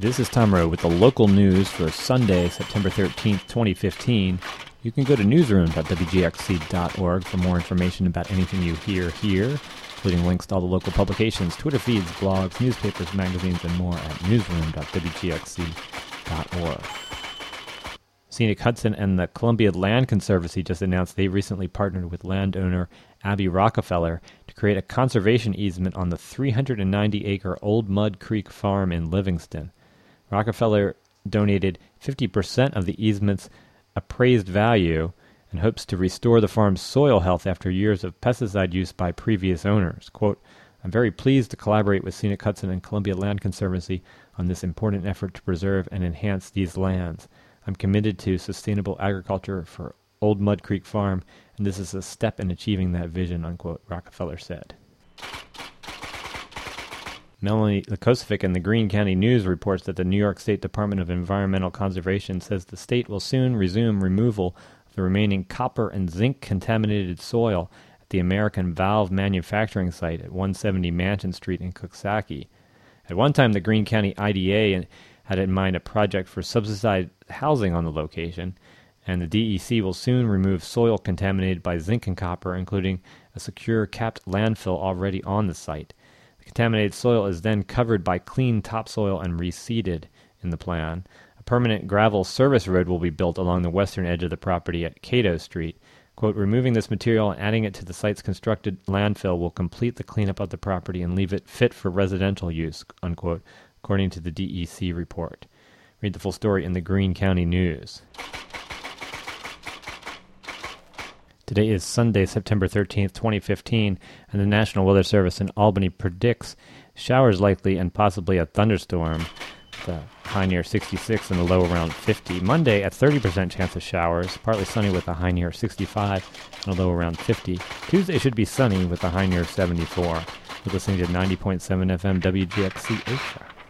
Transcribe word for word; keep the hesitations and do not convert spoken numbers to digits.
This is Tom Rowe with the local news for Sunday, September thirteenth, twenty fifteen. You can go to newsroom dot w g x c dot org for more information about anything you hear here, including links to all the local publications, Twitter feeds, blogs, newspapers, magazines, and more at newsroom dot w g x c dot org. Scenic Hudson and the Columbia Land Conservancy just announced they recently partnered with landowner Abby Rockefeller to create a conservation easement on the three hundred ninety acre Old Mud Creek Farm in Livingston. Rockefeller donated fifty percent of the easement's appraised value and hopes to restore the farm's soil health after years of pesticide use by previous owners. Quote, I'm very pleased to collaborate with Scenic Hudson and Columbia Land Conservancy on this important effort to preserve and enhance these lands. I'm committed to sustainable agriculture for Old Mud Creek Farm, and this is a step in achieving that vision, unquote, Rockefeller said. Melanie Lukosiewicz in the Greene County News reports that the New York State Department of Environmental Conservation says the state will soon resume removal of the remaining copper and zinc-contaminated soil at the American Valve manufacturing site at one seventy Mansion Street in Coxsackie. At one time, the Greene County I D A had in mind a project for subsidized housing on the location, and the D E C will soon remove soil contaminated by zinc and copper, including a secure capped landfill already on the site. The contaminated soil is then covered by clean topsoil and reseeded in the plan. A permanent gravel service road will be built along the western edge of the property at Cato Street. Quote, removing this material and adding it to the site's constructed landfill will complete the cleanup of the property and leave it fit for residential use, unquote, according to the D E C report. Read the full story in the Greene County News. Today is Sunday, September thirteenth, twenty fifteen, and the National Weather Service in Albany predicts showers likely and possibly a thunderstorm. The high near sixty-six and the low around fifty. Monday, a thirty percent chance of showers, partly sunny with a high near sixty-five and a low around fifty. Tuesday should be sunny with a high near seventy-four. You're listening to ninety point seven F M W G X C Asia.